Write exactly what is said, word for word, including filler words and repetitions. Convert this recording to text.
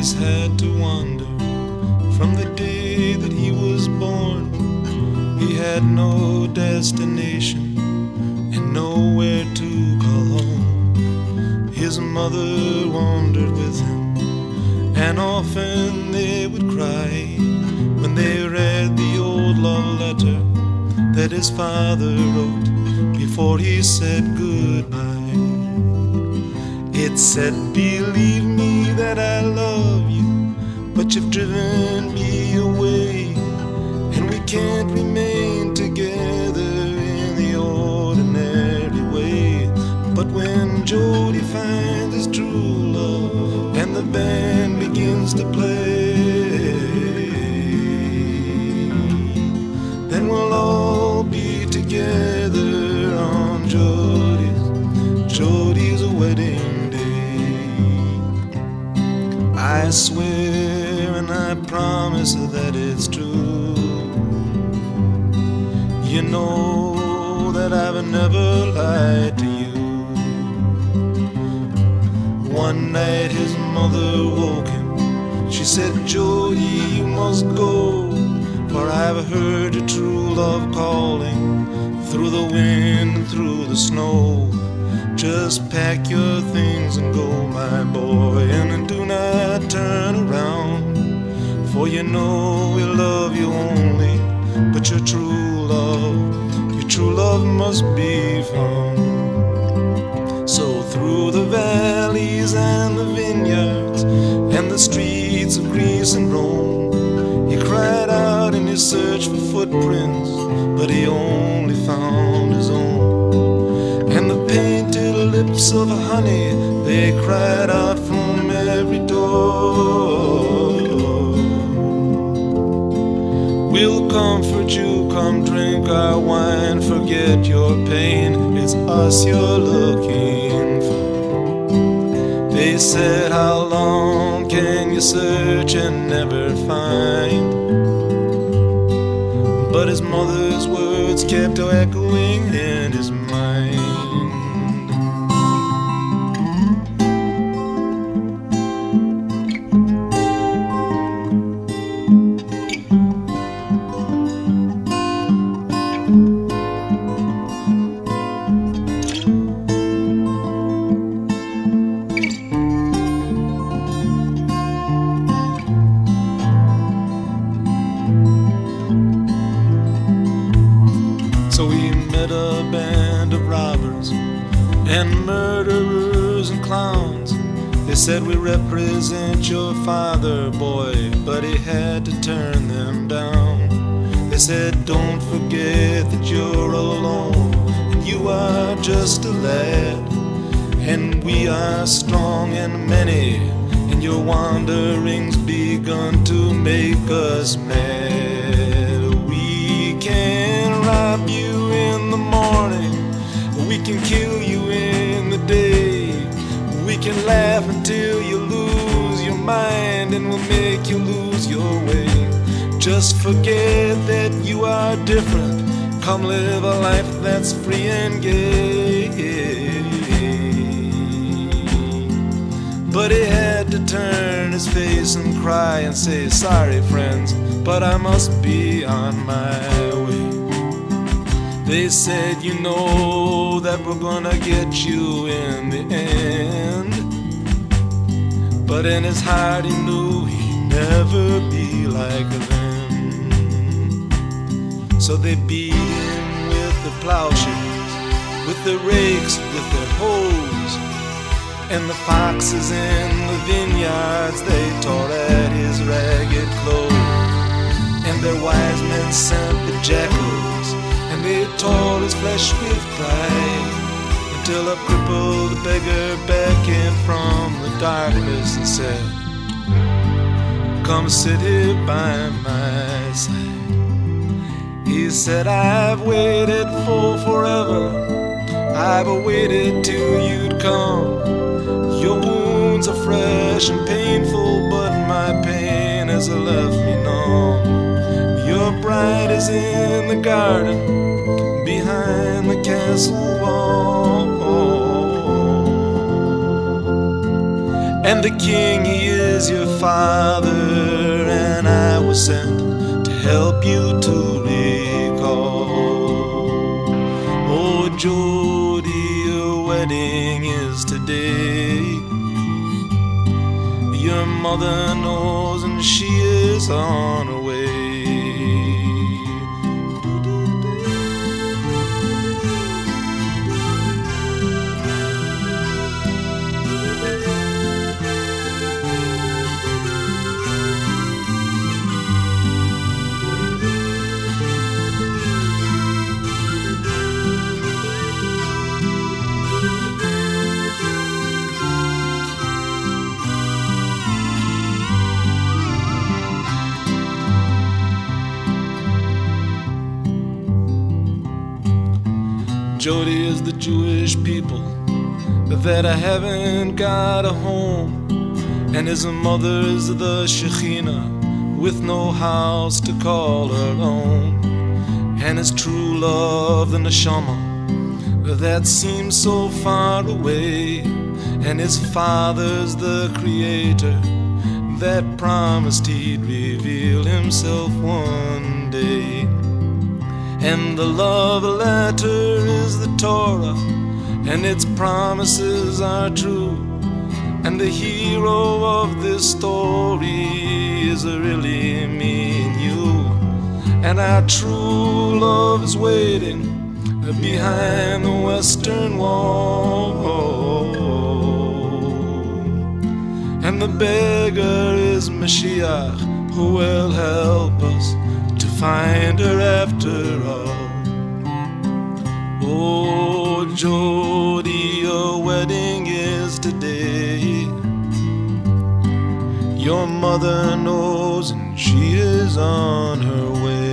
he's had to wander from the day that he was born. He had no destination and nowhere to call home. His mother wandered with him, and often they would cry when they read the old love letter that his father wrote before he said goodbye. It said, "Believe me that I love you, but you've driven me away, and we can't remain together in the ordinary way." But when Jody finds his true love and the band begins to play, then we'll all be together on Jody's, Jody's wedding day. I swear and I promise that it's true. You know that I've never lied to you. One night his mother woke him. She said, "Jody, you must go, for I've heard your true love calling through the wind and through the snow. Just pack your things and go, my boy, and do not turn around, for you know we love you only, but your true love, your true love must be found." So through the valleys and the vineyards and the streets of Greece and Rome, he cried out in his search for footprints, but he only found his own. And the painted lips of honey, they cried out from every door, "We'll comfort you, come drink our wine, forget your pain, it's us you're looking for." They said, "How long can you search and never find?" But his mother's words kept echoing in his mind. So we met a band of robbers and murderers and clowns. They said, "We represent your father, boy," but he had to turn them down. They said, "Don't forget that you're alone, and you are just a lad, and we are strong and many, and your wandering's begun to make us mad. We can rob you in the morning, we can kill you in the day, we can laugh until you lose your mind, and we'll make you lose your way. Just forget that you are different, come live a life that's free and gay." But he had to turn his face and cry and say, "Sorry friends, but I must be on my way." They said, "You know that we're gonna get you in the end." But in his heart he knew he'd never be like them. So they beat him with the plowshares, with the rakes, with their hoes, and the foxes in the vineyards, they tore at his ragged clothes. And their wise men sent the jackals, and they tore his flesh with pride, until a crippled beggar beckoned from the darkness and said, "Come sit here by my side." He said, "I've waited for forever, I've waited till you'd come. Your wounds are fresh and painful, but my pain has left me numb. Your bride is in the garden behind the castle wall, and the king, he is your father, and I was sent to help you to recall. Oh, Jody, your wedding is today. Your mother knows and she is on her way. Jody is the Jewish people that I haven't got a home, and his mother is the Shekhinah with no house to call her own, and his true love the Neshama that seems so far away, and his father's the Creator that promised he'd reveal himself one day. And the love letter is the Torah, and its promises are true, and the hero of this story is really me and you. And our true love is waiting behind the western wall, and the beggar is Mashiach, who will help us to find her after all. Oh, Jody, your wedding is today. Your mother knows and she is on her way.